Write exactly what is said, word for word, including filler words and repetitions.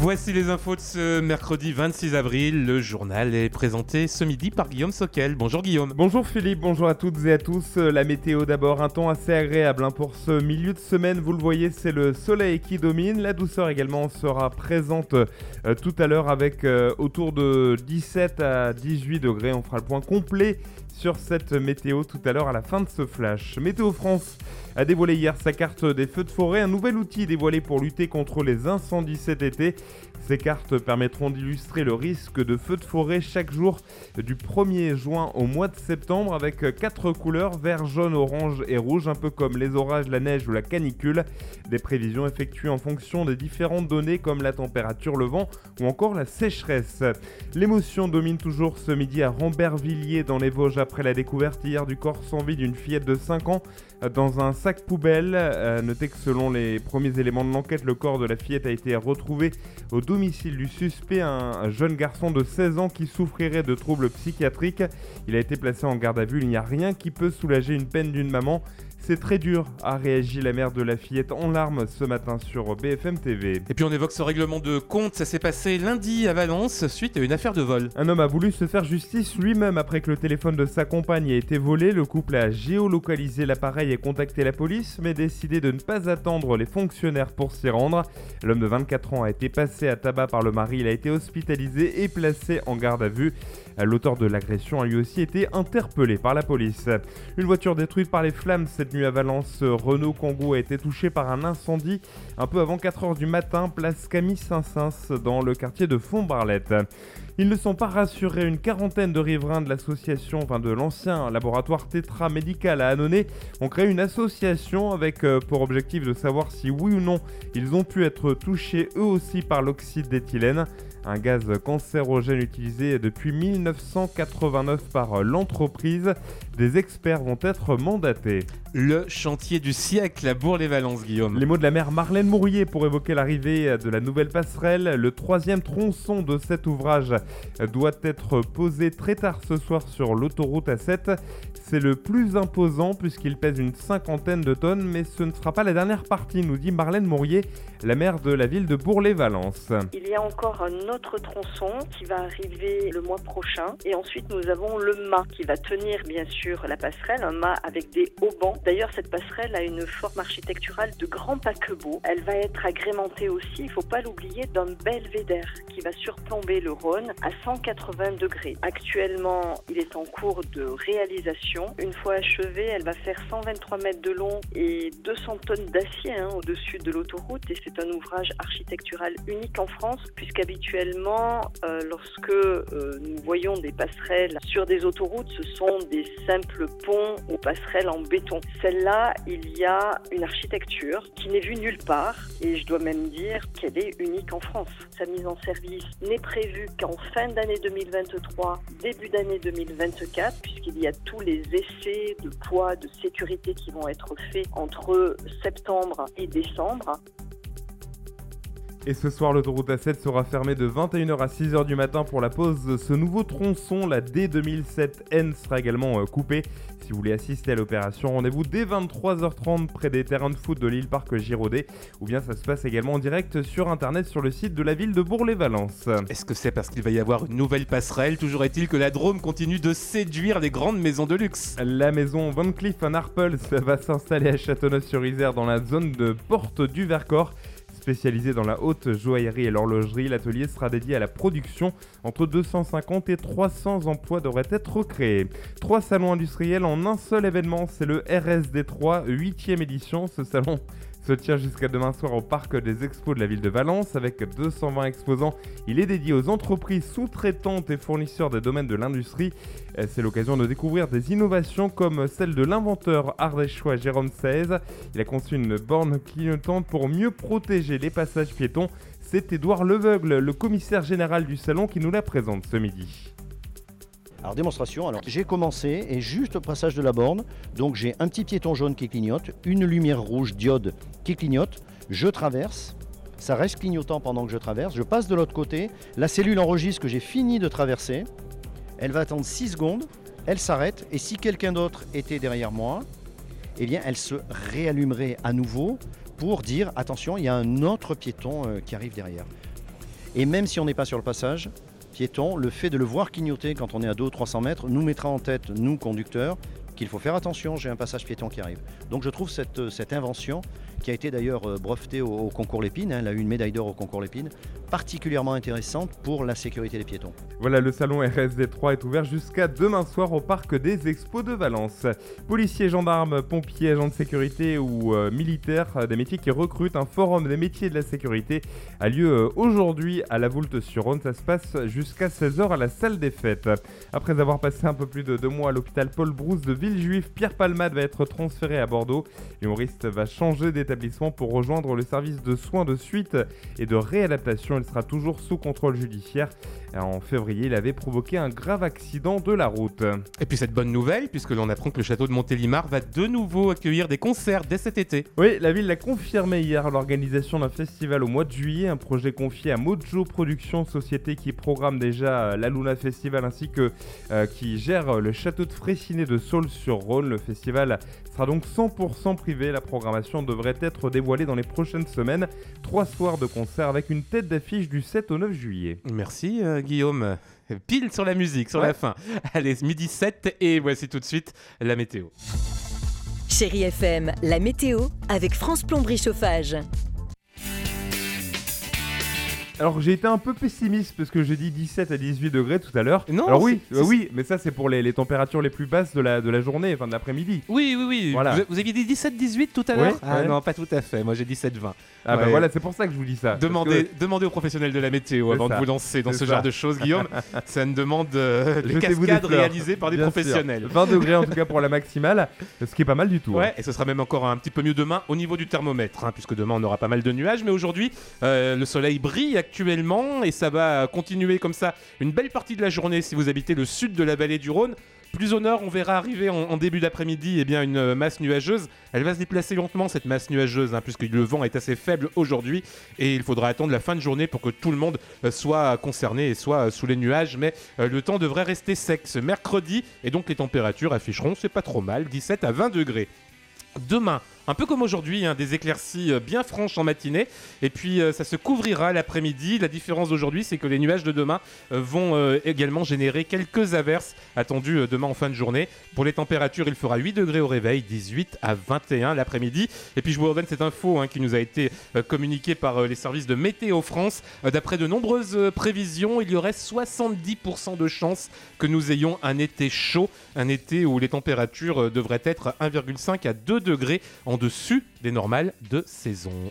Voici les infos de ce mercredi vingt-six avril. Le journal est présenté ce midi par Guillaume Soquel. Bonjour Guillaume. Bonjour Philippe, bonjour à toutes et à tous. La météo d'abord, un temps assez agréable hein, pour ce milieu de semaine. Vous le voyez, c'est le soleil qui domine. La douceur également sera présente euh, tout à l'heure avec euh, autour de dix-sept à dix-huit degrés. On fera le point complet sur cette météo tout à l'heure à la fin de ce flash. Météo France a dévoilé hier sa carte des feux de forêt, un nouvel outil dévoilé pour lutter contre les incendies cet été. Ces cartes permettront d'illustrer le risque de feux de forêt chaque jour du premier juin au mois de septembre avec quatre couleurs, vert, jaune, orange et rouge, un peu comme les orages, la neige ou la canicule. Des prévisions effectuées en fonction des différentes données comme la température, le vent ou encore la sécheresse. L'émotion domine toujours ce midi à Rambervillers dans les Vosges après la découverte hier du corps sans vie d'une fillette de cinq ans dans un sac poubelle. Euh, notez que selon les premiers éléments de l'enquête, le corps de la fillette a été retrouvé au domicile du suspect, un jeune garçon de seize ans qui souffrirait de troubles psychiatriques. Il a été placé en garde à vue. Il n'y a rien qui peut soulager une peine d'une maman. C'est très dur, a réagi la mère de la fillette en larmes ce matin sur B F M T V. Et puis on évoque ce règlement de compte, ça s'est passé lundi à Valence suite à une affaire de vol. Un homme a voulu se faire justice lui-même après que le téléphone de sa compagne ait été volé. Le couple a géolocalisé l'appareil et contacté la police, mais décidé de ne pas attendre les fonctionnaires pour s'y rendre. L'homme de vingt-quatre ans a été passé à tabac par le mari, il a été hospitalisé et placé en garde à vue. L'auteur de l'agression a lui aussi été interpellé par la police. Une voiture détruite par les flammes cette nuit à Valence. Renault Kangoo a été touché par un incendie un peu avant quatre heures du matin, place Camille Saint-Saëns dans le quartier de Font-Barlette. Ils ne sont pas rassurés. Une quarantaine de riverains de l'association, enfin de l'ancien laboratoire Tétra Médical à Annonay, ont créé une association avec pour objectif de savoir si oui ou non ils ont pu être touchés eux aussi par l'oxyde d'éthylène, un gaz cancérogène utilisé depuis mille neuf cent quatre-vingt-neuf par l'entreprise. Des experts vont être mandatés. Le chantier du siècle à Bourg-les-Valences, Guillaume. Les mots de la maire Marlène Mourrier pour évoquer l'arrivée de la nouvelle passerelle. Le troisième tronçon de cet ouvrage doit être posé très tard ce soir sur l'autoroute A sept. C'est le plus imposant puisqu'il pèse une cinquantaine de tonnes, mais ce ne sera pas la dernière partie, nous dit Marlène Mourrier, la maire de la ville de Bourg-les-Valences. Il y a encore un autre tronçon qui va arriver le mois prochain et ensuite nous avons le mât qui va tenir bien sûr la passerelle, un mât avec des haubans. D'ailleurs cette passerelle a une forme architecturale de grand paquebot. Elle va être agrémentée aussi, il ne faut pas l'oublier, d'un belvédère qui va surplomber le Rhône à cent quatre-vingts degrés. Actuellement il est en cours de réalisation. Une fois achevée, elle va faire cent vingt-trois mètres de long et deux cents tonnes d'acier hein, au-dessus de l'autoroute et c'est un ouvrage architectural unique en France puisqu'habituellement euh, lorsque euh, nous voyons des passerelles sur des autoroutes, ce sont des simples ponts ou passerelles en béton. Celle-là, il y a une architecture qui n'est vue nulle part et je dois même dire qu'elle est unique en France. Sa mise en service n'est prévue qu'en fin d'année deux mille vingt-trois, début d'année deux mille vingt-quatre puisqu'il y a tous les essais de poids, de sécurité qui vont être faits entre septembre et décembre. Et ce soir, l'autoroute A sept sera fermée de vingt et une heures à six heures du matin pour la pause de ce nouveau tronçon. La D deux mille sept N sera également coupée. Si vous voulez assister à l'opération, rendez-vous dès vingt-trois heures trente près des terrains de foot de l'île Parc Giraudet. Ou bien ça se passe également en direct sur internet sur le site de la ville de Bourg-les-Valences. Est-ce que c'est parce qu'il va y avoir une nouvelle passerelle ? Toujours est-il que la Drôme continue de séduire les grandes maisons de luxe. La maison Van Cleef Arpels va s'installer à Châteauneuf-sur-Isère dans la zone de Porte du Vercors. Spécialisé dans la haute joaillerie et l'horlogerie, l'atelier sera dédié à la production. Entre deux cent cinquante et trois cents emplois devraient être créés. Trois salons industriels en un seul événement, c'est le R S D trois, huitième édition. Ce salon se tient jusqu'à demain soir au parc des expos de la ville de Valence avec deux cent vingt exposants. Il est dédié aux entreprises sous-traitantes et fournisseurs des domaines de l'industrie. C'est l'occasion de découvrir des innovations comme celle de l'inventeur ardéchois Jérôme Saez. Il a conçu une borne clignotante pour mieux protéger les passages piétons. C'est Édouard Leveugle, le commissaire général du salon, qui nous la présente ce midi. Alors démonstration, alors j'ai commencé et juste au passage de la borne, donc j'ai un petit piéton jaune qui clignote, une lumière rouge diode qui clignote, je traverse, ça reste clignotant pendant que je traverse, je passe de l'autre côté, la cellule enregistre que j'ai fini de traverser, elle va attendre six secondes, elle s'arrête et si quelqu'un d'autre était derrière moi, eh bien elle se réallumerait à nouveau pour dire attention, il y a un autre piéton euh, qui arrive derrière. Et même si on n'est pas sur le passage piéton, le fait de le voir clignoter quand on est à deux ou trois cents mètres nous mettra en tête, nous conducteurs, qu'il faut faire attention, j'ai un passage piéton qui arrive. Donc je trouve cette, cette invention, qui a été d'ailleurs brevetée au, au concours Lépine, hein, elle a eu une médaille d'or au concours Lépine, particulièrement intéressante pour la sécurité des piétons. Voilà, le salon R S D trois est ouvert jusqu'à demain soir au parc des Expos de Valence. Policiers, gendarmes, pompiers, agents de sécurité ou euh, militaires, des métiers qui recrutent, un forum des métiers de la sécurité a lieu euh, aujourd'hui à la Voulte-sur-Rhône. Ça se passe jusqu'à seize heures à la salle des fêtes. Après avoir passé un peu plus de deux mois à l'hôpital Paul Brousse de Villejuif, Pierre Palmade va être transféré à Bordeaux. L'humoriste va changer d'établissement pour rejoindre le service de soins de suite et de réadaptation. Il sera toujours sous contrôle judiciaire. En février, il avait provoqué un grave accident de la route. Et puis cette bonne nouvelle, puisque l'on apprend que le château de Montélimar va de nouveau accueillir des concerts dès cet été. Oui, la ville l'a confirmé hier, l'organisation d'un festival au mois de juillet, un projet confié à Mojo Productions, société qui programme déjà la Luna Festival ainsi que euh, qui gère le château de Fraissinet de Saules-sur-Rhône. Le festival sera donc cent pour cent privé. La programmation devrait être dévoilée dans les prochaines semaines. Trois soirs de concert avec une tête d'affiche du sept au neuf juillet. Merci euh, Guillaume. Pile sur la musique, sur ouais. la fin. Allez, midi sept et voici tout de suite la météo. Chérie F M, la météo avec France Plomberie Chauffage. Alors j'ai été un peu pessimiste parce que j'ai dit dix-sept à dix-huit degrés tout à l'heure. Non, Alors oui, c'est, euh, c'est... oui, mais ça c'est pour les, les températures les plus basses de la, de la journée, enfin de l'après-midi. Oui, oui, oui. Voilà. Vous, vous aviez dit dix-sept dix-huit tout à l'heure Ouais, Ah ouais. non, pas tout à fait. Moi j'ai dit sept vingt. Ah Ouais. bah voilà, c'est pour ça que je vous dis ça. Demandez, Parce demandez aux professionnels de la météo C'est avant ça. de vous lancer dans C'est ce ça. genre de choses, Guillaume. Ça ne demande euh, les Jetez-vous des cascades fleurs. réalisées par des Bien professionnels. sûr. vingt degrés en tout cas pour la maximale, ce qui est pas mal du tout. Ouais, hein. et ce sera même encore un petit peu mieux demain au niveau du thermomètre, hein, puisque demain on aura pas mal de nuages, mais aujourd'hui euh, le soleil brille actuellement et ça va continuer comme ça une belle partie de la journée si vous habitez le sud de la vallée du Rhône. Plus au nord, on verra arriver en, en début d'après-midi eh bien, une euh, masse nuageuse. Elle va se déplacer lentement, cette masse nuageuse, hein, puisque le vent est assez faible aujourd'hui. Et il faudra attendre la fin de journée pour que tout le monde euh, soit concerné et soit euh, sous les nuages. Mais euh, le temps devrait rester sec ce mercredi. Et donc les températures afficheront, c'est pas trop mal, dix-sept à vingt degrés. Demain, un peu comme aujourd'hui, hein, des éclaircies bien franches en matinée, et puis euh, ça se couvrira l'après-midi. La différence d'aujourd'hui, c'est que les nuages de demain euh, vont euh, également générer quelques averses attendues euh, demain en fin de journée. Pour les températures, il fera huit degrés au réveil, dix-huit à vingt et un l'après-midi. Et puis je vous redonne cette info hein, qui nous a été euh, communiquée par euh, les services de Météo France. Euh, d'après de nombreuses euh, prévisions, il y aurait soixante-dix pour cent de chances que nous ayons un été chaud, un été où les températures euh, devraient être un virgule cinq à deux degrés en dessus des normales de saison.